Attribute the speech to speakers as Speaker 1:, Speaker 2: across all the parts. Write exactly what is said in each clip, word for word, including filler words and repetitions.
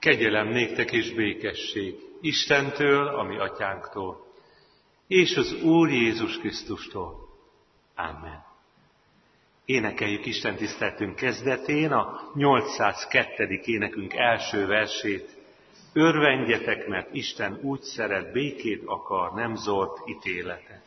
Speaker 1: Kegyelem néktek és békesség Istentől, a mi atyánktól, és az Úr Jézus Krisztustól. Amen. Énekeljük Isten tiszteletünk kezdetén a nyolcszázkettő. énekünk első versét. Örvendjetek, mert Isten úgy szeret, békét akar, nem zord ítéletet.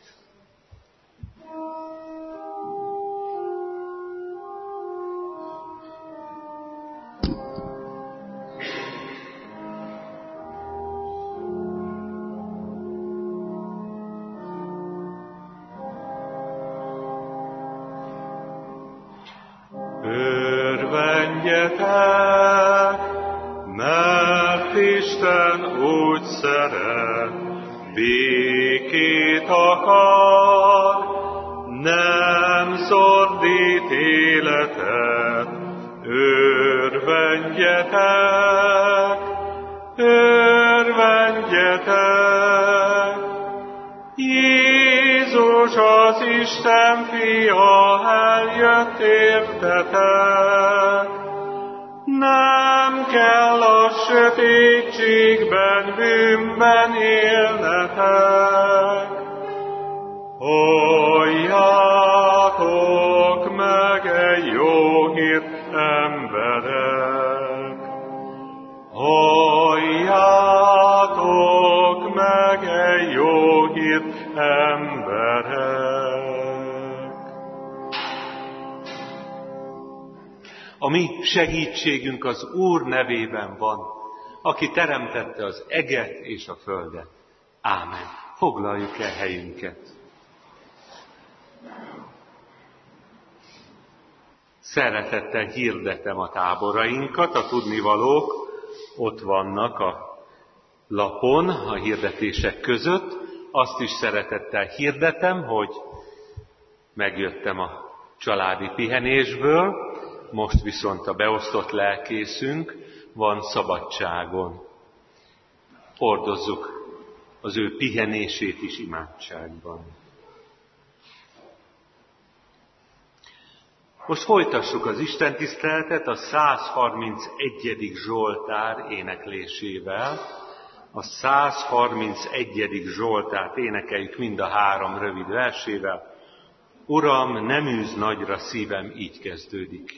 Speaker 2: Mert Isten úgy szeret, békét akar, nem zord ítéletet. Örvendjetek, örvendjetek! Jézus az Isten fia eljött értetek. Nem kell a sötétségben, bűnben élnetek. Halljátok meg egy jó hírt, emberek! Halljátok meg egy jó hírt, emberek!
Speaker 1: A mi segítségünk az Úr nevében van, aki teremtette az eget és a földet. Ámen. Foglaljuk el helyünket. Szeretettel hirdetem a táborainkat, a tudnivalók ott vannak a lapon, a hirdetések között. Azt is szeretettel hirdetem, hogy megjöttem a családi pihenésből, most viszont a beosztott lelkészünk van szabadságon. Hordozzuk az ő pihenését is imádságban. Most folytassuk az istentiszteletet a százharmincegyedik Zsoltár éneklésével. A százharmincegyedik Zsoltárt énekeljük mind a három rövid versével. Uram, nem űz nagyra, szívem, így kezdődik.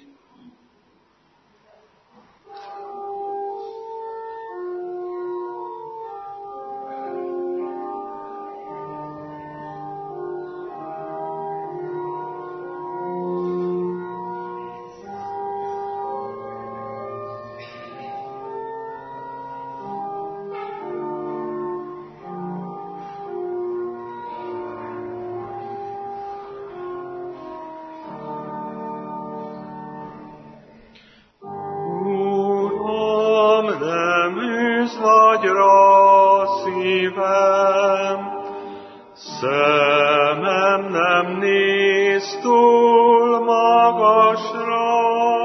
Speaker 2: Szemem nem néz túl magasra,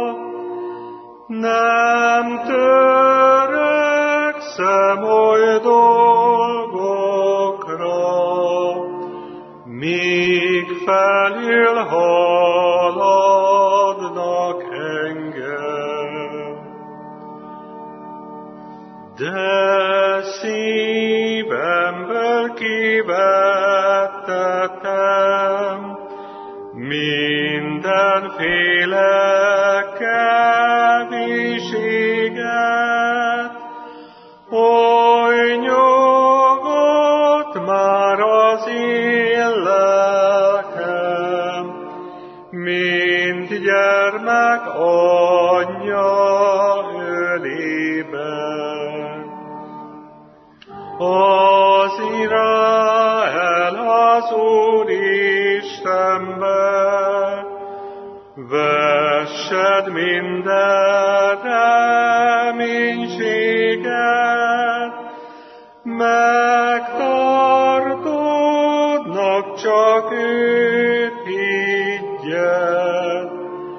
Speaker 2: nem törekszem oly dolgokra, míg felül haladnak engem. De szívemből kivettetem mindenféle keviséget, oly nyugodt már az én lelkem, mint gyermek anyja ölében. Az Izrael az Úr Istenbe, vessed minden reménységet, megtartódnak, csak őt higgyed,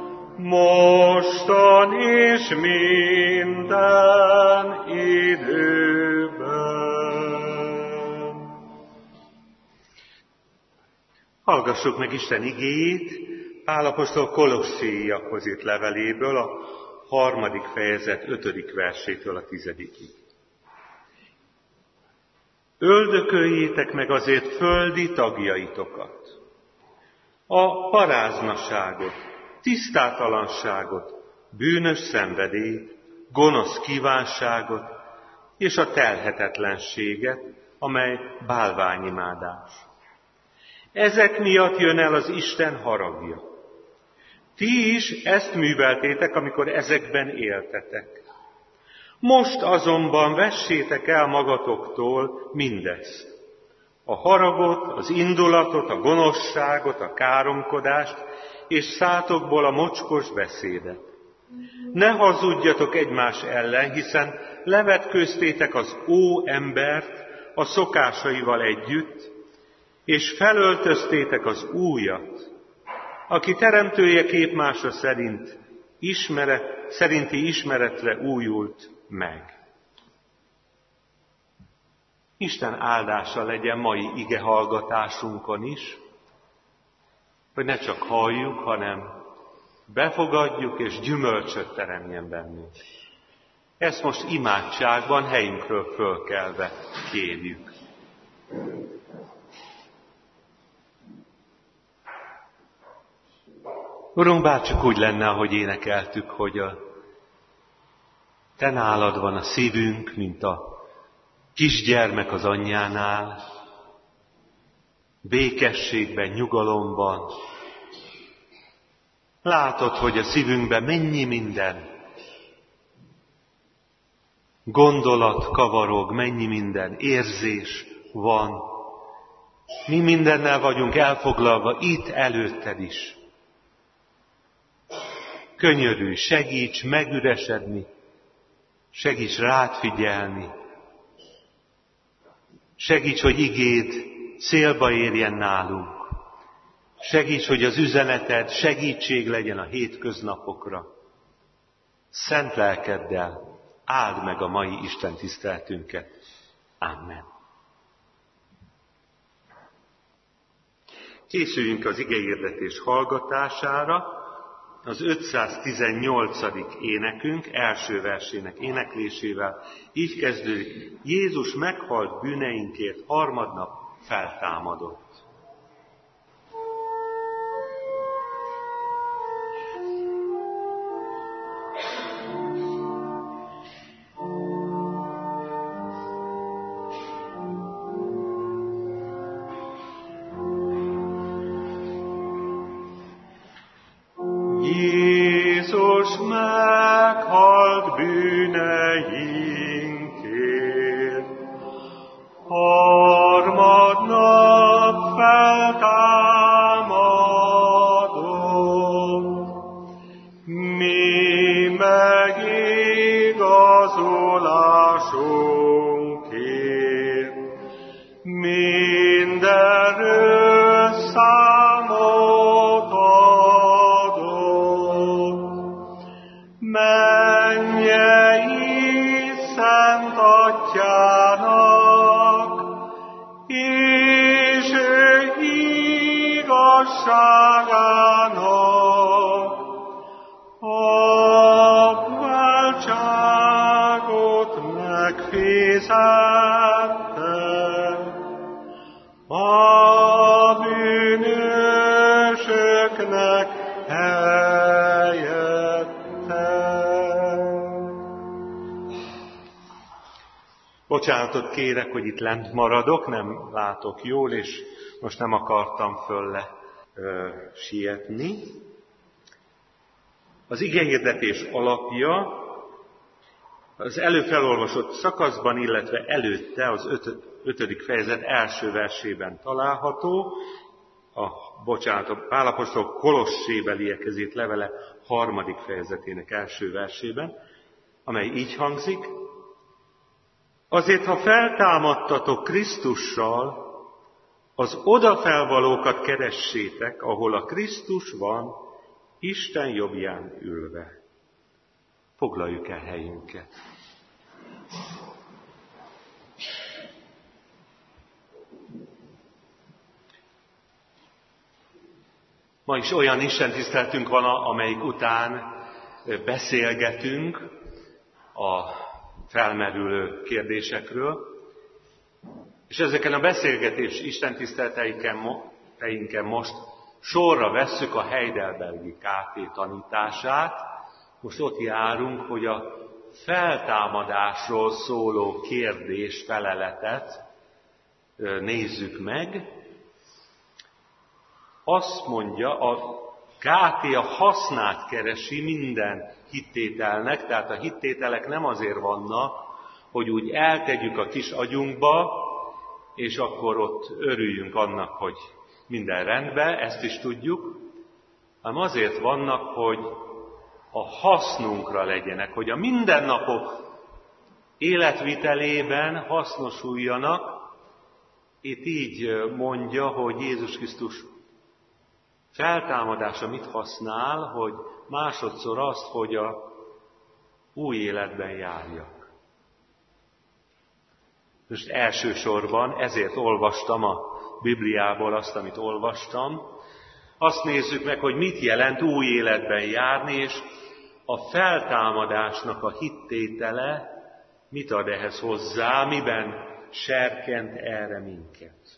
Speaker 2: mostan és minden időben.
Speaker 1: Hallgassuk meg Isten igéjét, Pál apostol Kolosszéiakhoz írt leveléből, a harmadik fejezet ötödik versétől a tizedikig. Öldököljétek meg azért földi tagjaitokat, a paráznaságot, tisztátalanságot, bűnös szenvedélyt, gonosz kívánságot és a telhetetlenséget, amely bálványimádás. Ezek miatt jön el az Isten haragja. Ti is ezt műveltétek, amikor ezekben éltetek. Most azonban vessétek el magatoktól mindezt. A haragot, az indulatot, a gonoszságot, a káromkodást, és szátokból a mocskos beszédet. Ne hazudjatok egymás ellen, hiszen levetkőztétek az ó embert a szokásaival együtt, és felöltöztétek az újat, aki teremtője képmása szerint ismere, szerinti ismeretre újult meg. Isten áldása legyen mai igehallgatásunkon is, hogy ne csak halljuk, hanem befogadjuk és gyümölcsöt teremjen bennünk. Ezt most imádságban helyünkről fölkelve kérjük. Urunk, bárcsak úgy lenne, ahogy énekeltük, hogy a Te nálad van a szívünk, mint a kisgyermek az anyjánál, békességben, nyugalomban. Látod, hogy a szívünkben mennyi minden gondolat kavarog, mennyi minden érzés van. Mi mindennel vagyunk elfoglalva itt előtted is. Könyörülj, segíts megüresedni, segíts rád figyelni, segíts, hogy igéd célba érjen nálunk, segíts, hogy az üzeneted segítség legyen a hétköznapokra. Szent lelkeddel áld meg a mai Isten tiszteletünket. Amen. Készüljünk az igehirdetés hallgatására. Az ötszáztizennyolcadik énekünk első versének éneklésével így kezdődik: Jézus meghalt bűneinkért, harmadnap feltámadott.
Speaker 2: Meghalt bűneinkért, harmadnap feltámadott, mi megigazolásunkért, mindenről számot adott, mennyei szent atyának, és ő igazságának a váltságot megfizette, a bűnösöknek helyette.
Speaker 1: Bocsánatot kérek, hogy itt lent maradok, nem látok jól, és most nem akartam fölle ö, sietni. Az igehirdetés alapja az előfelolvasott szakaszban, illetve előtte az öt, ötödik fejezet első versében található, a, bocsánat, a Pál apostol Kolossébeliekhez írt levele harmadik fejezetének első versében, amely így hangzik: azért, ha feltámadtatok Krisztussal, az odafelvalókat keressétek, ahol a Krisztus van, Isten jobbján ülve. Foglaljuk el helyünket. Ma is olyan istentiszteletünk van, amelyik után beszélgetünk a felmerülő kérdésekről, és ezeken a beszélgetés istentiszteleteinken most sorra vesszük a Heidelbergi ká té tanítását. Most ott járunk, hogy a feltámadásról szóló kérdés feleletet nézzük meg. Azt mondja, a ká té a hasznát keresi minden hittételnek, tehát a hittételek nem azért vannak, hogy úgy eltegyük a kis agyunkba, és akkor ott örüljünk annak, hogy minden rendben, ezt is tudjuk, hanem azért vannak, hogy a hasznunkra legyenek, hogy a mindennapok életvitelében hasznosuljanak. Itt így mondja, hogy Jézus Krisztus feltámadása mit használ, hogy másodszor azt, hogy a új életben járjak. Most elsősorban ezért olvastam a Bibliából azt, amit olvastam. Azt nézzük meg, hogy mit jelent új életben járni, és a feltámadásnak a hittétele mit ad ehhez hozzá, miben serkent erre minket.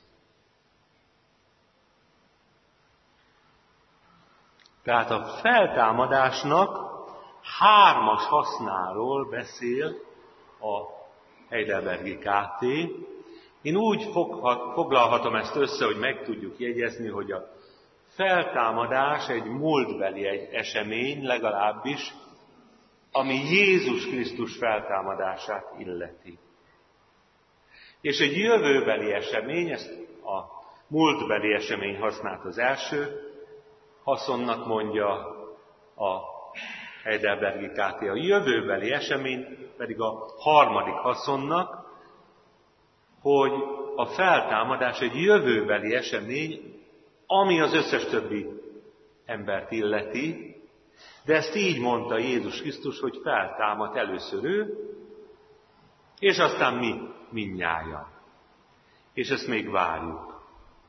Speaker 1: Tehát a feltámadásnak hármas hasznáról beszél a Heidelbergi ká té. Én úgy foglalhatom ezt össze, hogy meg tudjuk jegyezni, hogy a feltámadás egy múltbeli egy esemény, legalábbis, ami Jézus Krisztus feltámadását illeti. És egy jövőbeli esemény, ezt a múltbeli esemény használt az első haszonnak, mondja a Heidelbergi ká té. A jövőbeli esemény pedig a harmadik haszonnak, hogy a feltámadás egy jövőbeli esemény, ami az összes többi embert illeti, de ezt így mondta Jézus Krisztus, hogy feltámadt először ő, és aztán mi mindnyájan. És ezt még várjuk.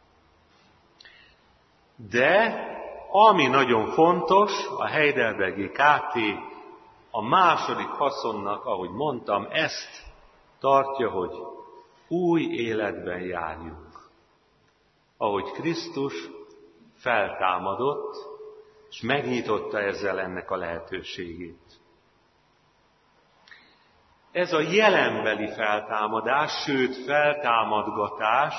Speaker 1: De ami nagyon fontos, a Heidelbergi ká té a második haszonnak, ahogy mondtam, ezt tartja, hogy új életben járjunk. Ahogy Krisztus feltámadott, és megnyitotta ezzel ennek a lehetőségét. Ez a jelenbeli feltámadás, sőt feltámadgatás,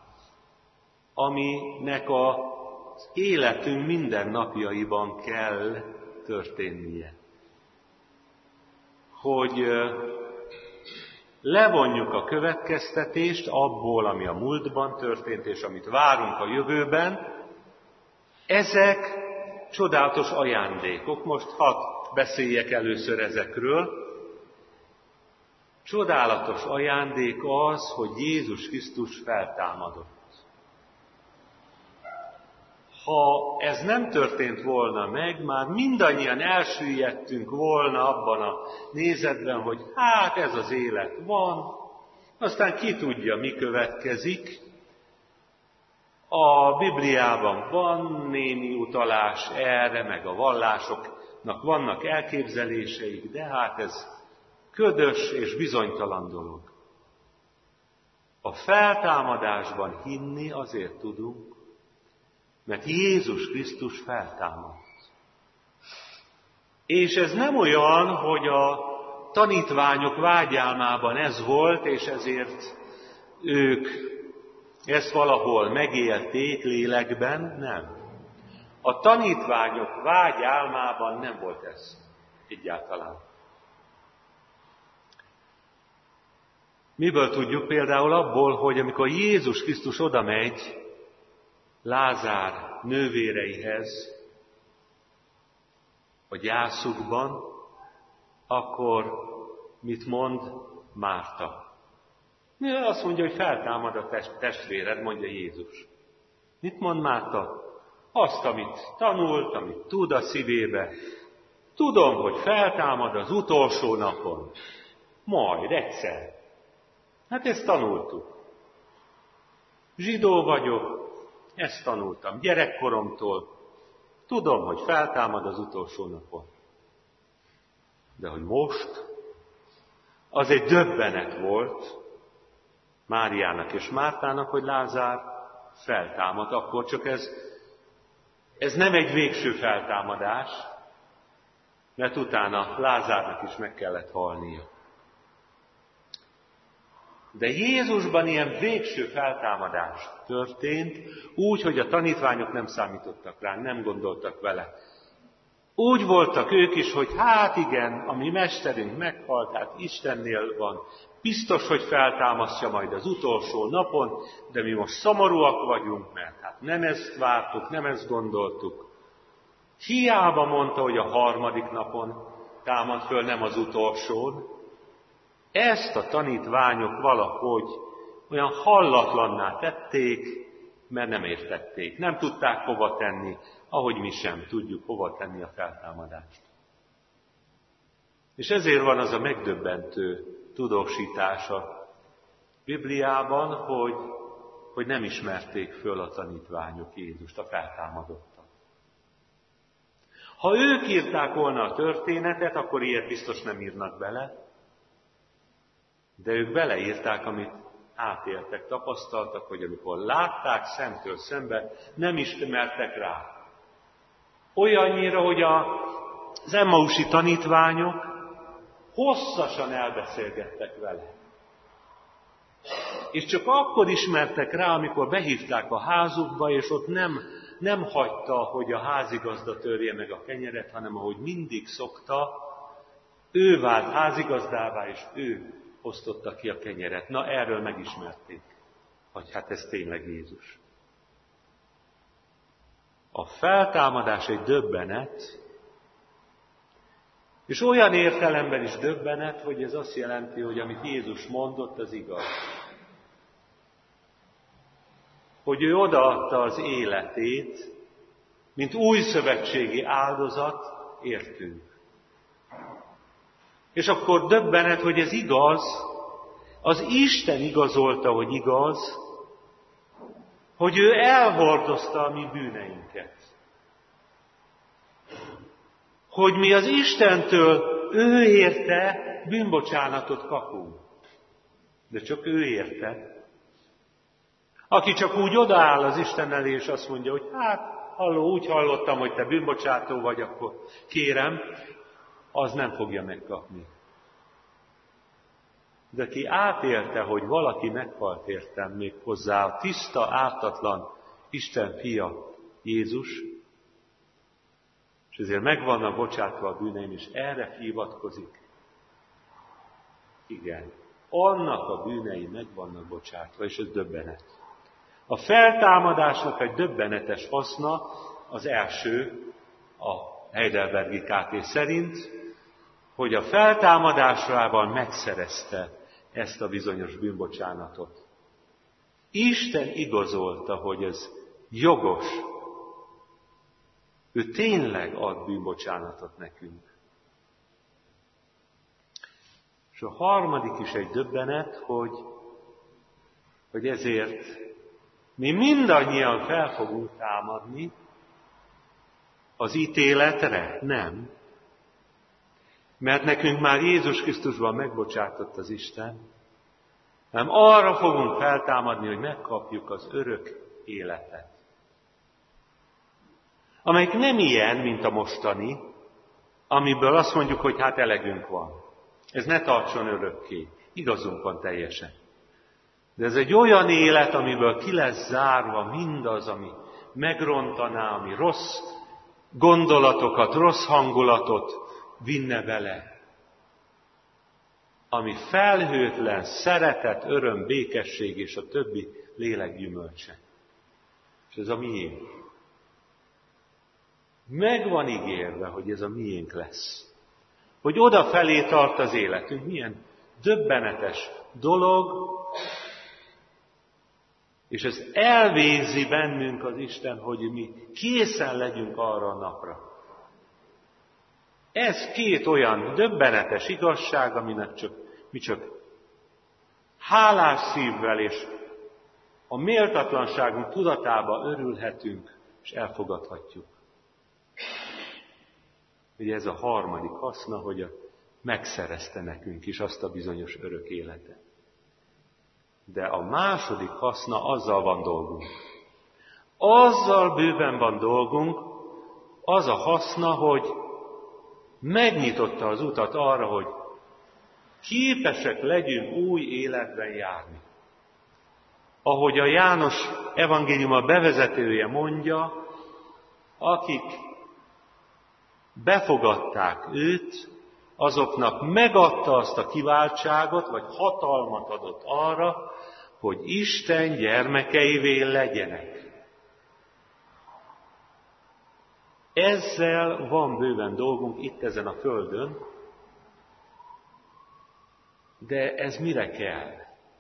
Speaker 1: aminek az életünk mindennapjaiban kell történnie. Hogy levonjuk a következtetést abból, ami a múltban történt, és amit várunk a jövőben. Ezek csodálatos ajándékok. Most hadd beszéljek először ezekről. Csodálatos ajándék az, hogy Jézus Krisztus feltámadott. Ha ez nem történt volna meg, már mindannyian elsüllyedtünk volna abban a nézetben, hogy hát ez az élet van, aztán ki tudja, mi következik. A Bibliában van némi utalás erre, meg a vallásoknak vannak elképzeléseik, de hát ez ködös és bizonytalan dolog. A feltámadásban hinni azért tudunk, mert Jézus Krisztus feltámadt. És ez nem olyan, hogy a tanítványok vágyálmában ez volt, és ezért ők ezt valahol megélték lélekben, nem. A tanítványok vágyálmában nem volt ez egyáltalán. Miből tudjuk? Például abból, hogy amikor Jézus Krisztus oda megy Lázár nővéreihez a gyászukban, akkor mit mond Márta? Azt mondja, hogy feltámad a testvéred, mondja Jézus. Mit mond Márta? Azt, amit tanult, amit tud a szívébe. Tudom, hogy feltámad az utolsó napon. Majd egyszer. Hát ezt tanultuk. Zsidó vagyok, ezt tanultam gyerekkoromtól. Tudom, hogy feltámad az utolsó napon. De hogy most, az egy döbbenet volt Máriának és Mártának, hogy Lázár feltámad, akkor csak ez, ez nem egy végső feltámadás, mert utána Lázárnak is meg kellett halnia. De Jézusban ilyen végső feltámadás történt, úgy, hogy a tanítványok nem számítottak rá, nem gondoltak vele. Úgy voltak ők is, hogy hát igen, a mi mesterünk meghalt, hát Istennél van, biztos, hogy feltámasztja majd az utolsó napon, de mi most szomorúak vagyunk, mert hát nem ezt vártuk, nem ezt gondoltuk. Hiába mondta, hogy a harmadik napon támad föl, nem az utolsón. Ezt a tanítványok valahogy olyan hallatlanná tették, mert nem értették. Nem tudták hova tenni, ahogy mi sem tudjuk hova tenni a feltámadást. És ezért van az a megdöbbentő tudósítás a Bibliában, hogy, hogy nem ismerték föl a tanítványok Jézust, a feltámadottat. Ha ők írták volna a történetet, akkor ilyet biztos nem írnak bele, de ők beleírták, amit átéltek, tapasztaltak, hogy amikor látták szemtől szembe, nem ismertek rá. Olyannyira, hogy a, az emmausi tanítványok hosszasan elbeszélgettek vele. És csak akkor ismertek rá, amikor behívták a házukba, és ott nem, nem hagyta, hogy a házigazda törje meg a kenyeret, hanem ahogy mindig szokta, ő vált házigazdává, és ő osztotta ki a kenyeret. Na, erről megismerték, hogy hát ez tényleg Jézus. A feltámadás egy döbbenet, és olyan értelemben is döbbenet, hogy ez azt jelenti, hogy amit Jézus mondott, az igaz. Hogy ő odaadta az életét, mint új szövetségi áldozat, értünk. És akkor döbbenet, hogy ez igaz, az Isten igazolta, hogy igaz, hogy ő elhordozta a mi bűneinket. Hogy mi az Istentől ő érte bűnbocsánatot kapunk. De csak ő érte. Aki csak úgy odaáll az Isten elé, és azt mondja, hogy hát, halló, úgy hallottam, hogy te bűnbocsátó vagy, akkor kérem, az nem fogja megkapni. De ki átélte, hogy valaki meghalt értem, még hozzá a tiszta, ártatlan Isten fia, Jézus, és ezért meg vannak bocsátva a bűneim, és erre hivatkozik. Igen, annak a bűnei meg vannak bocsátva, és ez döbbenet. A feltámadásnak egy döbbenetes haszna az első, a Heidelbergi ká té szerint, hogy a feltámadásával megszerezte ezt a bizonyos bűnbocsánatot. Isten igazolta, hogy ez jogos. Ő tényleg ad bűnbocsánatot nekünk. És a harmadik is egy döbbenet, hogy, hogy ezért mi mindannyian fel fogunk támadni az ítéletre? Nem. Mert nekünk már Jézus Krisztusban megbocsátott az Isten, hanem arra fogunk feltámadni, hogy megkapjuk az örök életet. Amelyik nem ilyen, mint a mostani, amiből azt mondjuk, hogy hát elegünk van. Ez ne tartson örökké. Igazunk van teljesen. De ez egy olyan élet, amiből ki lesz zárva mindaz, ami megrontaná, ami rossz gondolatokat, rossz hangulatot vinne vele. Ami felhőtlen, szeretet, öröm, békesség és a többi lélek gyümölcse. És ez a miénk. Meg van ígérve, hogy ez a miénk lesz. Hogy odafelé tart az életünk. Milyen döbbenetes dolog, és ez elvézi bennünk az Isten, hogy mi készen legyünk arra a napra. Ez két olyan döbbenetes igazság, aminek csak, mi csak hálás szívvel és a méltatlanságunk tudatába örülhetünk, és elfogadhatjuk. Ugye ez a harmadik haszna, hogy a megszerezte nekünk is azt a bizonyos örök életet. De a második haszna, azzal van dolgunk. Azzal bőven van dolgunk, az a haszna, hogy megnyitotta az utat arra, hogy képesek legyünk új életben járni. Ahogy a János evangéliuma bevezetője mondja, akik befogadták őt, azoknak megadta azt a kiváltságot, vagy hatalmat adott arra, hogy Isten gyermekeivé legyenek. Ezzel van bőven dolgunk itt ezen a földön, de ez mire kell?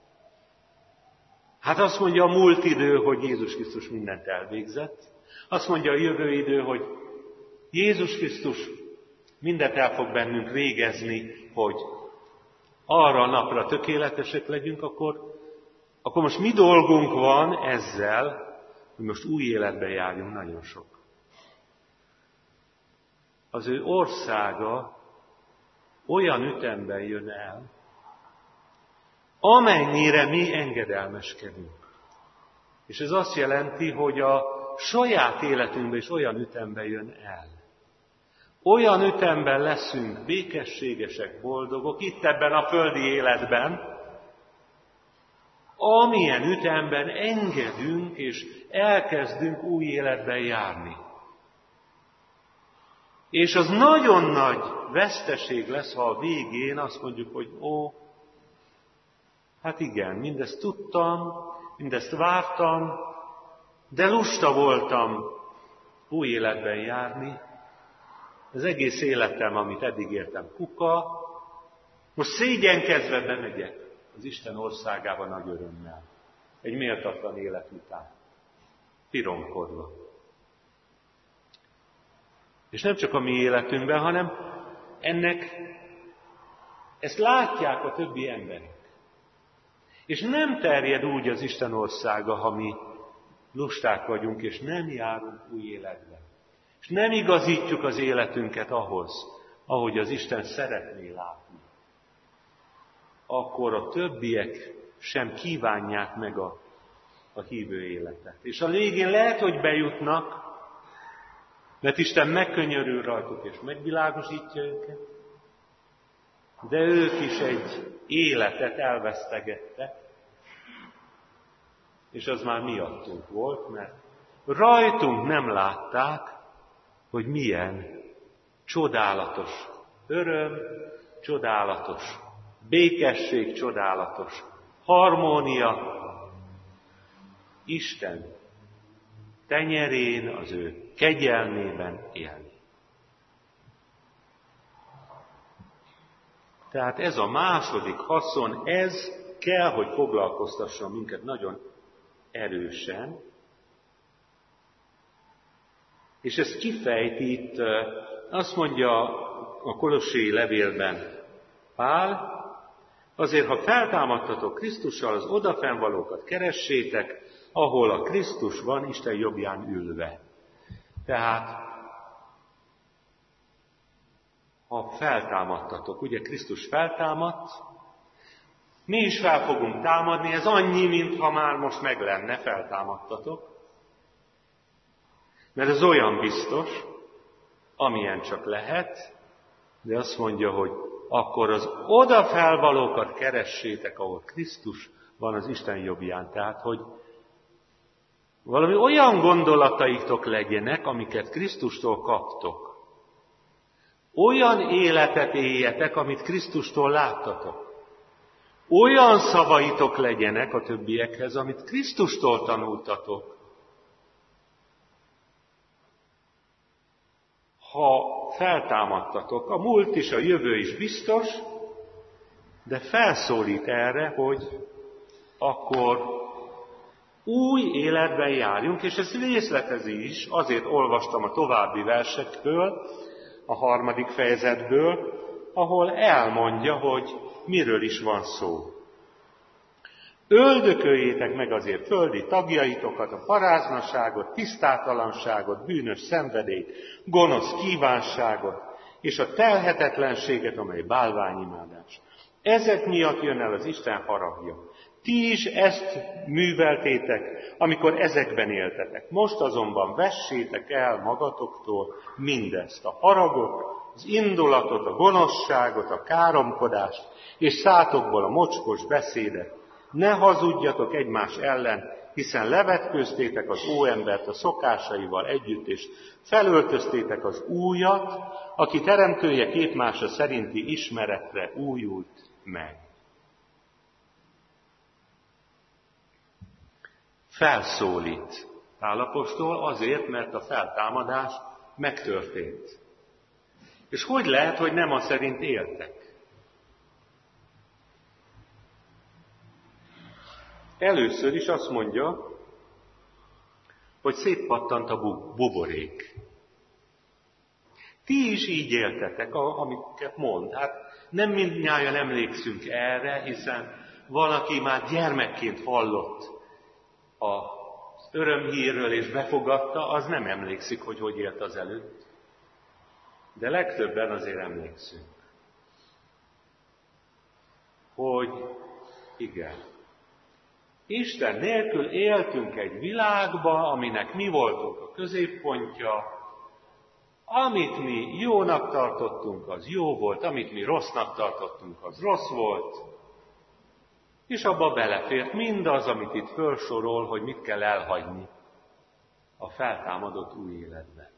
Speaker 1: Hát azt mondja a múlt idő, hogy Jézus Krisztus mindent elvégzett. Azt mondja a jövő idő, hogy Jézus Krisztus mindent el fog bennünk végezni, hogy arra a napra tökéletesek legyünk, akkor, akkor most mi dolgunk van ezzel, hogy most új életbe járjunk? Nagyon sok. Az ő országa olyan ütemben jön el, amennyire mi engedelmeskedünk. És ez azt jelenti, hogy a saját életünkben is olyan ütemben jön el. Olyan ütemben leszünk békességesek, boldogok, itt ebben a földi életben, amilyen ütemben engedünk és elkezdünk új életben járni. És az nagyon nagy veszteség lesz, ha a végén azt mondjuk, hogy ó, hát igen, mindezt tudtam, mindezt vártam, de lusta voltam új életben járni. Az egész életem, amit eddig értem, kuka, most szégyenkezve bemegyek az Isten országába nagy örömmel. Egy méltatlan élet után. Pironkodva. És nem csak a mi életünkben, hanem ennek, ezt látják a többi emberek. És nem terjed úgy az Isten országa, ha mi lusták vagyunk, és nem járunk új életbe. És nem igazítjuk az életünket ahhoz, ahogy az Isten szeretné látni. Akkor a többiek sem kívánják meg a, a hívő életet. És a végén lehet, hogy bejutnak, mert Isten megkönyörül rajtuk és megvilágosítja őket, de ők is egy életet elvesztegettek, és az már miattunk volt, mert rajtunk nem látták, hogy milyen csodálatos öröm, csodálatos békesség, csodálatos harmónia Isten tenyerén, az ő kegyelmében élni. Tehát ez a második haszon, ez kell, hogy foglalkoztasson minket nagyon erősen, és ezt kifejti itt, azt mondja a kolossai levélben Pál, azért, ha feltámadtatok Krisztussal, az odafennvalókat keressétek, ahol a Krisztus van, Isten jobbján ülve. Tehát, ha feltámadtatok, ugye Krisztus feltámadt, mi is fel fogunk támadni, ez annyi, mintha már most meg lenne, feltámadtatok. Mert ez olyan biztos, amilyen csak lehet, de azt mondja, hogy akkor az odafelvalókat keressétek, ahol Krisztus van az Isten jobbján. Tehát, hogy valami olyan gondolataitok legyenek, amiket Krisztustól kaptok. Olyan életet éljetek, amit Krisztustól láttatok. Olyan szavaitok legyenek a többiekhez, amit Krisztustól tanultatok. Ha feltámadtatok, a múlt is, a jövő is biztos, de felszólít erre, hogy akkor új életben járjunk, és ez részletezi is, azért olvastam a további versekből, a harmadik fejezetből, ahol elmondja, hogy miről is van szó. Öldököljétek meg azért földi tagjaitokat, a paráznaságot, tisztátalanságot, bűnös szenvedélyt, gonosz kívánságot, és a telhetetlenséget, amely bálványimádás. Ezek miatt jön el az Isten haragja. Ti is ezt műveltétek, amikor ezekben éltetek. Most azonban vessétek el magatoktól mindezt, a haragot, az indulatot, a gonoszságot, a káromkodást, és szátokból a mocskos beszédet. Ne hazudjatok egymás ellen, hiszen levetkőztétek az óembert a szokásaival együtt, és felöltöztétek az újat, aki teremtője képmása szerinti ismeretre újult meg. Felszólít Pál apostol azért, mert a feltámadás megtörtént. És hogy lehet, hogy nem az szerint éltek? Először is azt mondja, hogy szétpattant a buborék. Ti is így éltetek, amiket mond. Hát nem mindnyájan emlékszünk erre, hiszen valaki már gyermekként hallott az örömhírről és befogadta, az nem emlékszik, hogy hogy élt az előtt. De legtöbben azért emlékszünk, hogy igen, Isten nélkül éltünk egy világba, aminek mi voltunk a középpontja, amit mi jónak tartottunk, az jó volt, amit mi rossznak tartottunk, az rossz volt, és abba belefért mindaz, amit itt felsorol, hogy mit kell elhagyni a feltámadott új életben.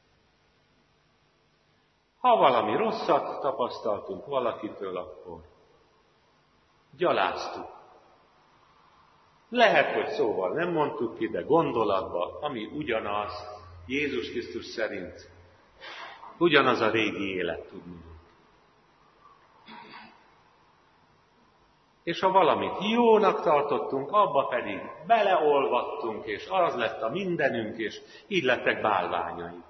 Speaker 1: Ha valami rosszat tapasztaltunk valakitől, akkor gyaláztuk. Lehet, hogy szóval nem mondtuk ki, de gondolatban, ami ugyanaz, Jézus Krisztus szerint, ugyanaz a régi élet, tudni. És ha valamit jónak tartottunk, abba pedig beleolvadtunk, és az lett a mindenünk, és így lettek bálványaink.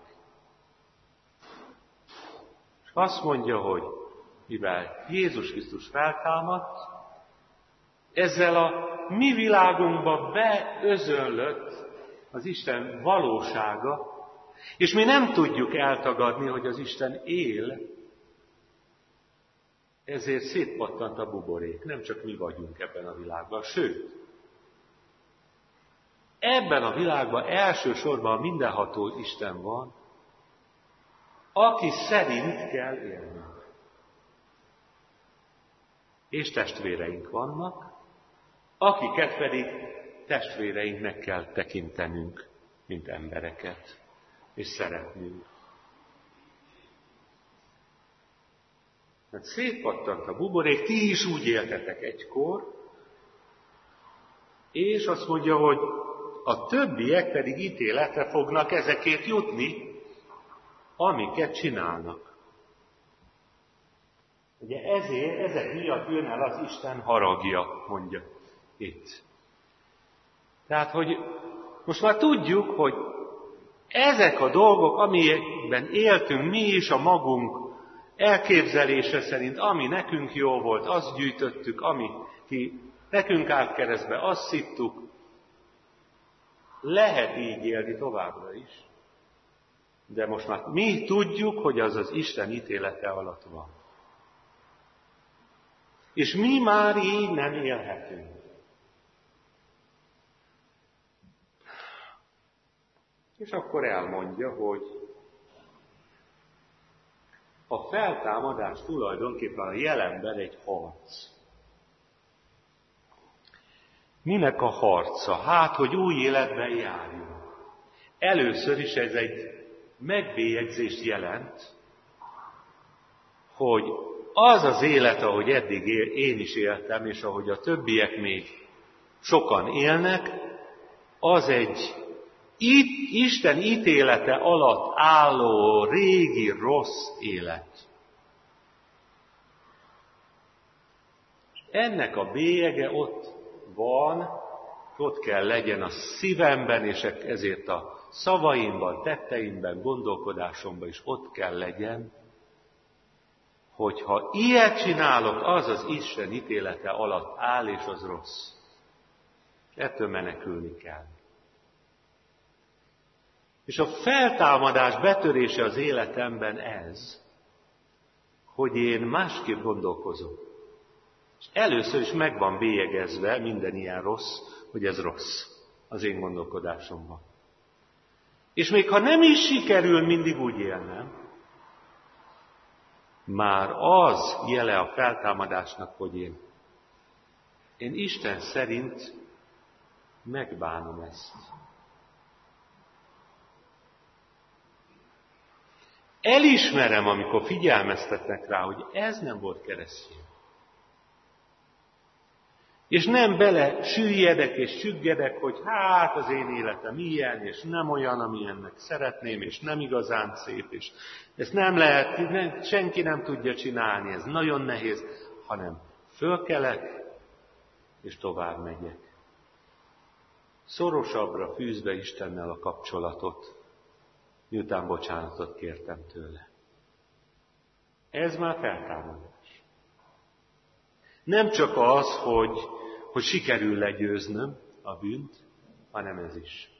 Speaker 1: És azt mondja, hogy mivel Jézus Krisztus feltámadt, ezzel a mi világunkba beözönlött az Isten valósága, és mi nem tudjuk eltagadni, hogy az Isten él, ezért szétpattant a buborék. Nem csak mi vagyunk ebben a világban, sőt, ebben a világban elsősorban a mindenható Isten van, aki szerint kell élnünk. És testvéreink vannak, akiket pedig testvéreinknek kell tekintenünk, mint embereket, és szeretnünk. Mert szétpattant a buborék, ti is úgy éltetek egykor, és azt mondja, hogy a többiek pedig ítéletre fognak ezekért jutni, amiket csinálnak. Ugye ezért, ezek miatt jön el az Isten haragja, mondja itt. Tehát, hogy most már tudjuk, hogy ezek a dolgok, amikben éltünk mi is a magunk elképzelése szerint, ami nekünk jó volt, azt gyűjtöttük, ami ki nekünk állt keresztbe, azt szittuk, lehet így élni továbbra is. De most már mi tudjuk, hogy az az Isten ítélete alatt van. És mi már így nem élhetünk. És akkor elmondja, hogy a feltámadás tulajdonképpen a jelenben egy harc. Minek a harca? Hát, hogy új életben járjunk. Először is ez egy megbélyegzést jelent, hogy az az élet, ahogy eddig él, én is éltem, és ahogy a többiek még sokan élnek, az egy itt Isten ítélete alatt álló régi rossz élet. Ennek a bélyege ott van, ott kell legyen a szívemben, és ezért a szavaimban, tetteimben, gondolkodásomban is ott kell legyen, hogyha ilyet csinálok, az az Isten ítélete alatt áll, és az rossz. Ettől menekülni kell. És a feltámadás betörése az életemben ez, hogy én másképp gondolkozom. És először is meg van bélyegezve minden ilyen rossz, hogy ez rossz az én gondolkodásomban. És még ha nem is sikerül mindig úgy élnem, már az jele a feltámadásnak, hogy én, én Isten szerint megbánom ezt. Elismerem, amikor figyelmeztetnek rá, hogy ez nem volt keresztény. És nem bele süllyedek és süggedek, hogy hát az én életem ilyen, és nem olyan, amilyennek szeretném, és nem igazán szép, és ezt nem lehet, nem, senki nem tudja csinálni, ez nagyon nehéz, hanem fölkelek, és tovább megyek. Szorosabbra fűzve Istennel a kapcsolatot, miután bocsánatot kértem tőle. Ez már feltámadás. Nem csak az, hogy, hogy sikerül legyőznöm a bűnt, hanem ez is.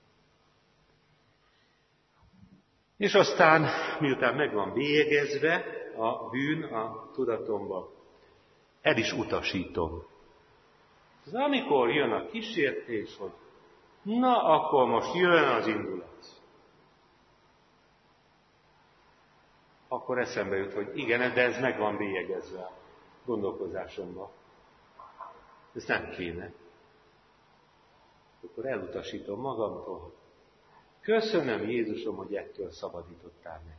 Speaker 1: És aztán, miután meg van bélyegezve a bűn a tudatomba, el is utasítom. Ez amikor jön a kísértés, hogy na, akkor most jön az indulat. Akkor eszembe jut, hogy igen, de ez meg van bélyegezve a gondolkozásomban. Ez nem kéne. Akkor elutasítom magamtól. Köszönöm, Jézusom, hogy ettől szabadítottál meg.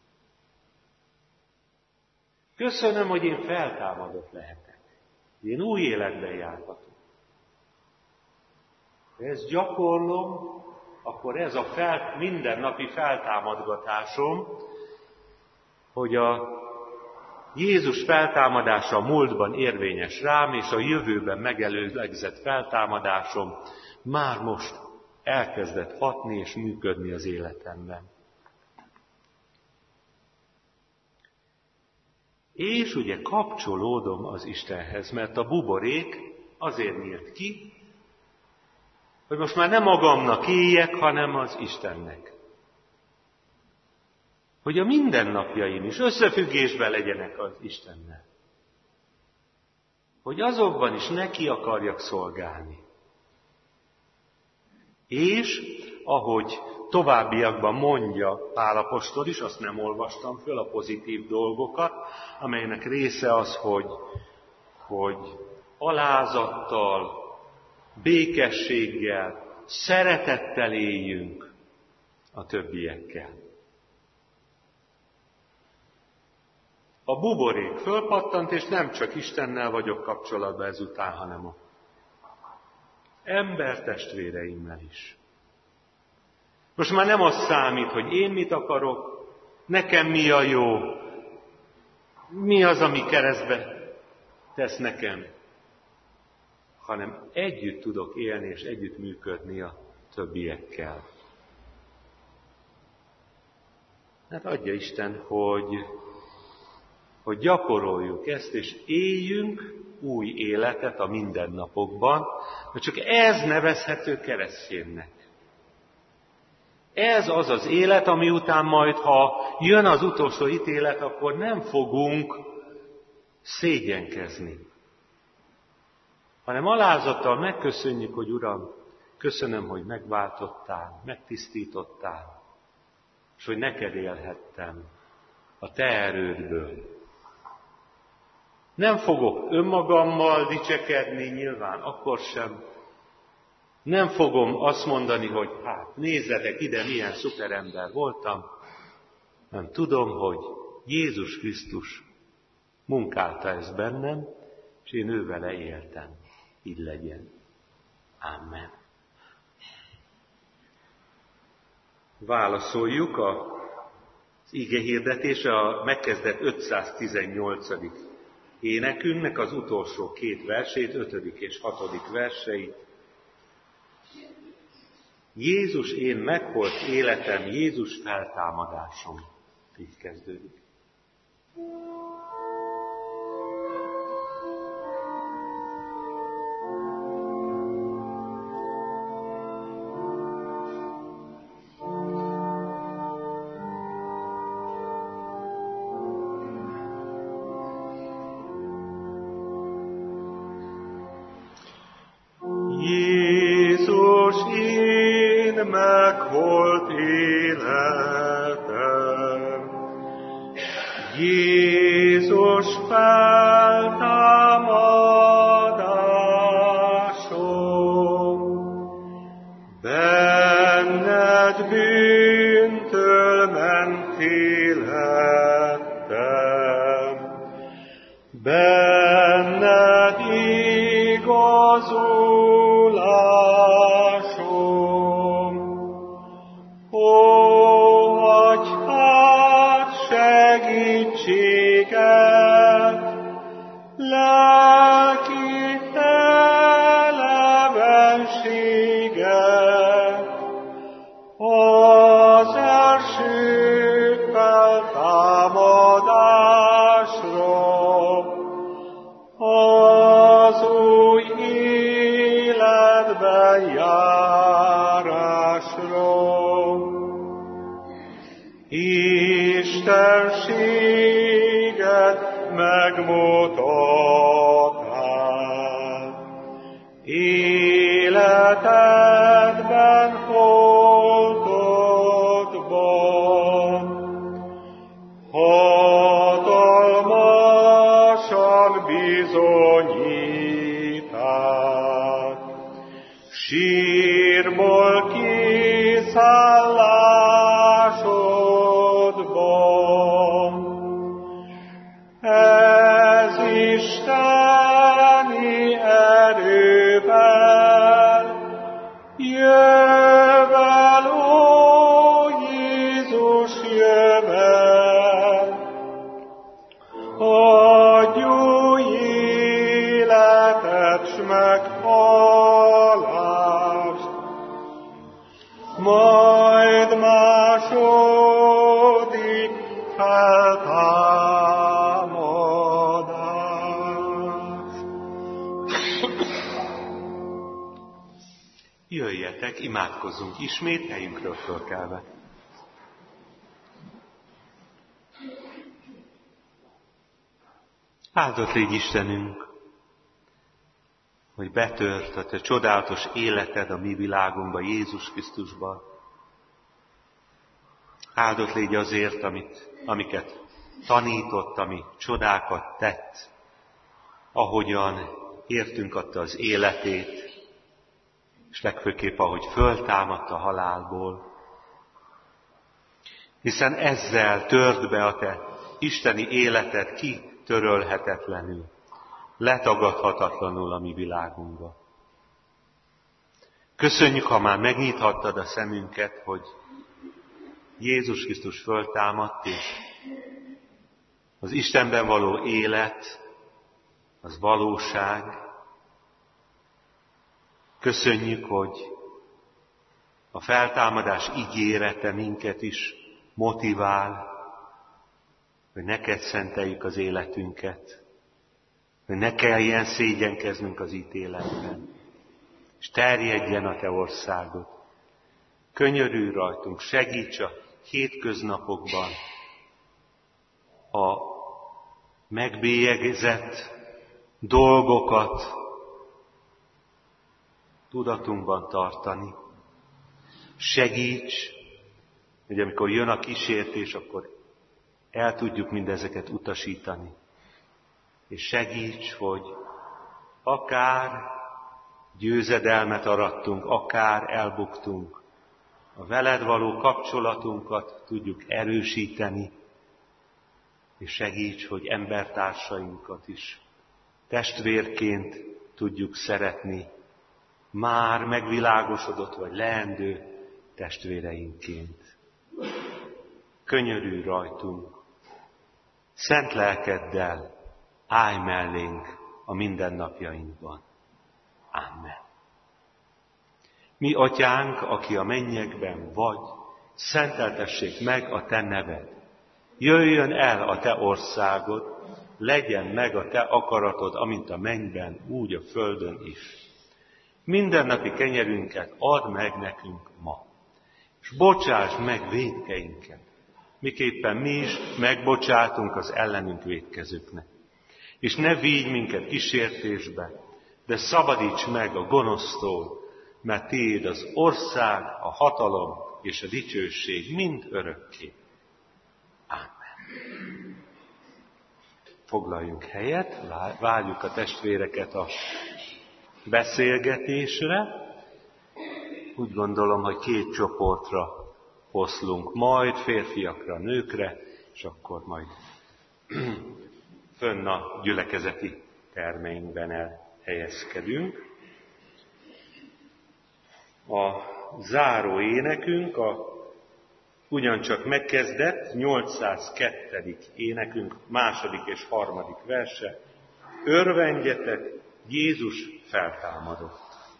Speaker 1: Köszönöm, hogy én feltámadott lehetek. Én új életben járhatok. Ha ezt gyakorlom, akkor ez a fel, mindennapi feltámadgatásom, hogy a Jézus feltámadása a múltban érvényes rám, és a jövőben megelőlegzett feltámadásom már most elkezdett hatni és működni az életemben. És ugye kapcsolódom az Istenhez, mert a buborék azért nyílt ki, hogy most már nem magamnak éljek, hanem az Istennek. Hogy a mindennapjaim is összefüggésben legyenek az Istennel. Hogy azokban is neki akarjak szolgálni. És, ahogy továbbiakban mondja Pál apostol is, azt nem olvastam föl, a pozitív dolgokat, amelynek része az, hogy, hogy alázattal, békességgel, szeretettel éljünk a többiekkel. A buborék fölpattant, és nem csak Istennel vagyok kapcsolatban ezután, hanem a embertestvéreimmel is. Most már nem az számít, hogy én mit akarok, nekem mi a jó, mi az, ami keresztbe tesz nekem, hanem együtt tudok élni és együtt működni a többiekkel. Hát adja Isten, hogy, hogy gyakoroljuk ezt, és éljünk új életet a mindennapokban, mert csak ez nevezhető kereszténynek. Ez az az élet, ami után majd, ha jön az utolsó ítélet, akkor nem fogunk szégyenkezni, hanem alázattal megköszönjük, hogy Uram, köszönöm, hogy megváltottál, megtisztítottál, és hogy neked élhettem a te erődből. Nem fogok önmagammal dicsekedni, nyilván akkor sem. Nem fogom azt mondani, hogy hát nézzetek ide, milyen szuperember voltam. Nem tudom, hogy Jézus Krisztus munkálta ezt bennem, és én ővele éltem. Így legyen. Amen. Válaszoljuk az igehirdetése a megkezdett ötszáztizennyolcadik énekünknek az utolsó két versét, ötödik és hatodik verseit. Jézus, én megholt életem, Jézus feltámadásom. Így kezdődik.
Speaker 2: Mind megholt életem. Jézus feltámadásom, benned bűntől megtélettem, benned igazulásom. Ó, adj hát segítséget, lelki elevenséget, az első feltámadásra, az új életben járásra. Istenséget megmutatál, életedben holtodban, hatalmasan bizonyítál, sírból kiszállásodban. Ez isteni erővel jövel, ó Jézus, jövel, adj új életet s meghalást, majd második feltámadást.
Speaker 1: Jöjjetek, imádkozzunk ismét helyünkről fölkelve. Áldott légy Istenünk, hogy betört a te csodálatos életed a mi világunkba, Jézus Krisztusban. Áldott légy azért, amit, amiket tanított, ami csodákat tett, ahogyan értünk adta az életét, és legfőképp, ahogy föltámadt a halálból. Hiszen ezzel tört be a te isteni életed kitörölhetetlenül, letagadhatatlanul a mi világunkba. Köszönjük, ha már megnyithattad a szemünket, hogy Jézus Krisztus föltámadt, és az Istenben való élet, az valóság. Köszönjük, hogy a feltámadás ígérete minket is motivál, hogy neked szenteljük az életünket, hogy ne kelljen szégyenkeznünk az ítéletben, és terjedjen a te országod. Könyörülj rajtunk, segíts a hétköznapokban a megbélyegzett dolgokat tudatunkban tartani. Segíts, hogy amikor jön a kísértés, akkor el tudjuk mindezeket utasítani. És segíts, hogy akár győzedelmet arattunk, akár elbuktunk, a veled való kapcsolatunkat tudjuk erősíteni, és segíts, hogy embertársainkat is testvérként tudjuk szeretni, már megvilágosodott vagy leendő testvéreinként. Könyörülj rajtunk, szent lelkeddel állj mellénk a mindennapjainkban. Amen. Mi, Atyánk, aki a mennyekben vagy, szenteltessék meg a te neved. Jöjjön el a te országod, legyen meg a te akaratod, amint a mennyben, úgy a földön is. Mindennapi kenyerünket add meg nekünk ma, és bocsásd meg vétkeinket, miképpen mi is megbocsátunk az ellenünk vétkezőknek. És ne vigy minket kísértésbe, de szabadíts meg a gonosztól, mert tiéd az ország, a hatalom és a dicsőség mind örökké. Ámen. Foglaljunk helyet, várjuk a testvéreket a beszélgetésre. Úgy gondolom, hogy két csoportra oszlunk majd, férfiakra, nőkre, és akkor majd fönn a gyülekezeti termeinkben elhelyezkedünk. A záró énekünk, a ugyancsak megkezdett nyolcszázkettő. énekünk második és harmadik verse. Örvendjetek, Jézus feltámadott.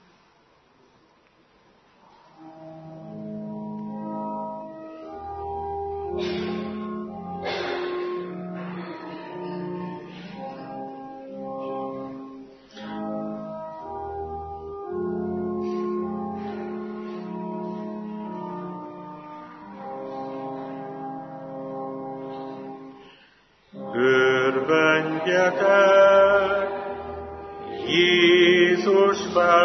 Speaker 2: Örvendjetek, Jézus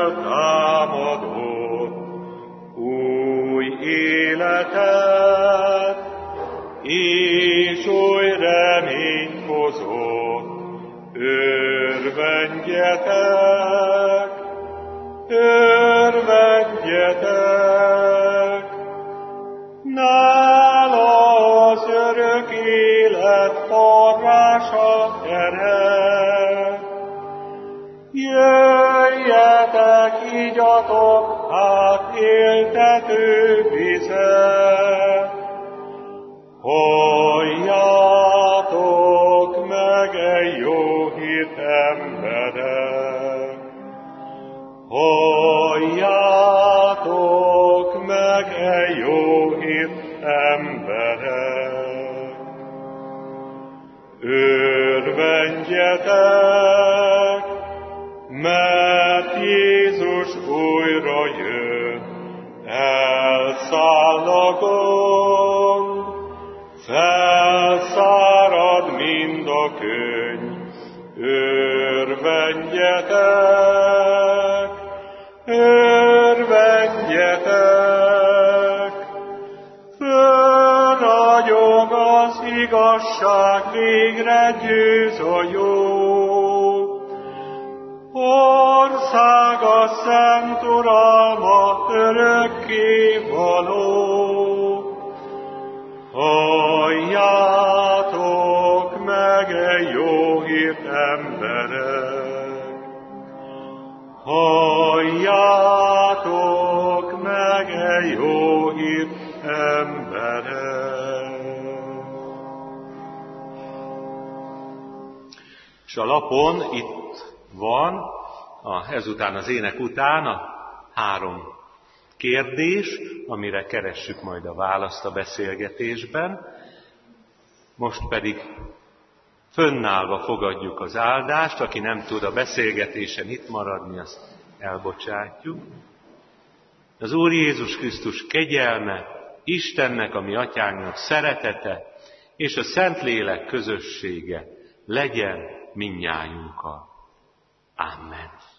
Speaker 2: feltámadott, új életet és új reményt hozott. Örvendjetek, örvendjetek, nála az örök élet forrása ered. Jöjjetek, igyatok át éltető vizet, halljátok meg egy jó hírt, emberek, halljátok meg egy jó hírt, emberek. Örvendjetek, mert Jézus újra jön, elszáll a gond, felszárad mind a könny. Örvendjetek, örvendjetek, fölragyog az igazság, végre győz a jó. Országa szent uralma örökké való. Halljátok meg egy jó hírt, emberek, halljátok meg egy jó hírt, emberek.
Speaker 1: És a lapon itt van, a, ezután az ének után a három kérdés, amire keressük majd a választ a beszélgetésben. Most pedig fönnállva fogadjuk az áldást, aki nem tud a beszélgetésen itt maradni, azt elbocsátjuk. Az Úr Jézus Krisztus kegyelme, Istennek, a mi atyánknak szeretete, és a Szentlélek közössége legyen mindnyájunkkal. Amen.